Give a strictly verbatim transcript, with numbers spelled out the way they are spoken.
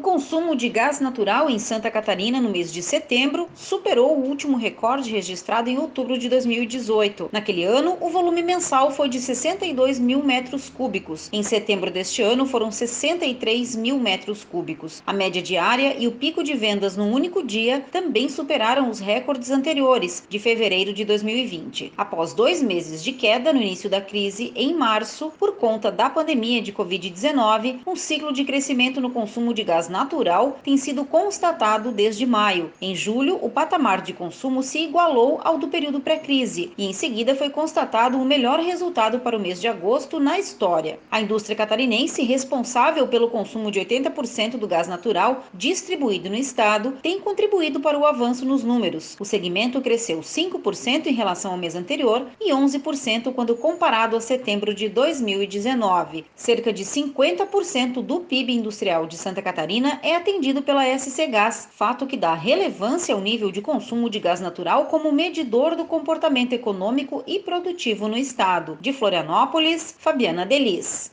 consumo de gás natural em Santa Catarina no mês de setembro superou o último recorde registrado em outubro de dois mil e dezoito. Naquele ano, o volume mensal foi de sessenta e dois mil metros cúbicos. Em setembro deste ano, foram sessenta e três mil metros cúbicos. A média diária e o pico de vendas num único dia também superaram os recordes anteriores, de fevereiro de dois mil e vinte. Após dois meses de queda no início da crise, em março, por conta da pandemia de covid dezenove, um ciclo de crescimento no consumo de gás natural tem sido constatado desde maio. Em julho, o patamar de consumo se igualou ao do período pré-crise e em seguida foi constatado o melhor resultado para o mês de agosto na história. A indústria catarinense, responsável pelo consumo de oitenta por cento do gás natural distribuído no estado, tem contribuído para o avanço nos números. O segmento cresceu cinco por cento em relação ao mês anterior e onze por cento quando comparado a setembro de dois mil e dezenove. Cerca de cinquenta por cento do P I B industrial de Santa Catarina é atendido pela S C Gás, fato que dá relevância ao nível de consumo de gás natural como medidor do comportamento econômico e produtivo no estado. De Florianópolis, Fabiana Delis.